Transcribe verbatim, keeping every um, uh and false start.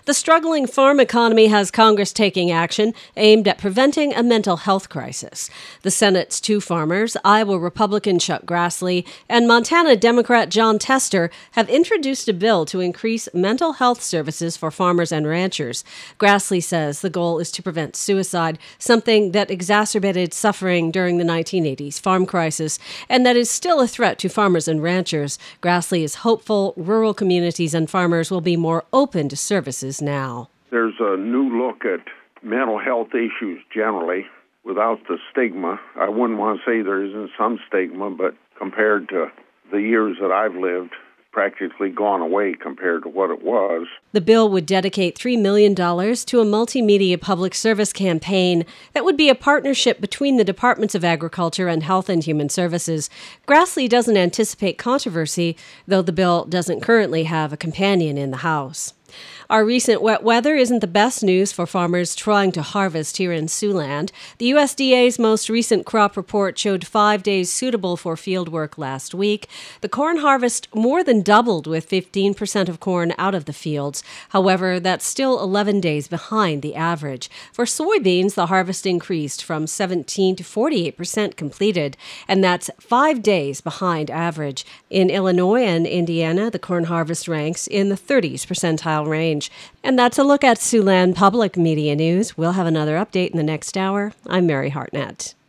The struggling farm economy has Congress taking action aimed at preventing a mental health crisis. The Senate's two farmers, Iowa Republican Chuck Grassley and Montana Democrat Jon Tester, have introduced a bill to increase mental health services for farmers and ranchers. Grassley says the goal is to prevent suicide, something that exacerbated suffering during the nineteen eighties farm crisis, and that is still a threat to farmers and ranchers. Grassley is hopeful rural communities and farmers will be more open to services now. There's a new look at mental health issues generally without the stigma. I wouldn't want to say there isn't some stigma, but compared to the years that I've lived, practically gone away compared to what it was. The bill would dedicate three million dollars to a multimedia public service campaign that would be a partnership between the Departments of Agriculture and Health and Human Services. Grassley doesn't anticipate controversy, though the bill doesn't currently have a companion in the House. Our recent wet weather isn't the best news for farmers trying to harvest here in Siouxland. The U S D A's most recent crop report showed five days suitable for field work last week. The corn harvest more than doubled, with fifteen percent of corn out of the fields. However, that's still eleven days behind the average. For soybeans, the harvest increased from seventeen to forty-eight percent completed, and that's five days behind average. In Illinois and Indiana, the corn harvest ranks in the thirties percentile range. And that's a look at Siouxland Public Media News. We'll have another update in the next hour. I'm Mary Hartnett.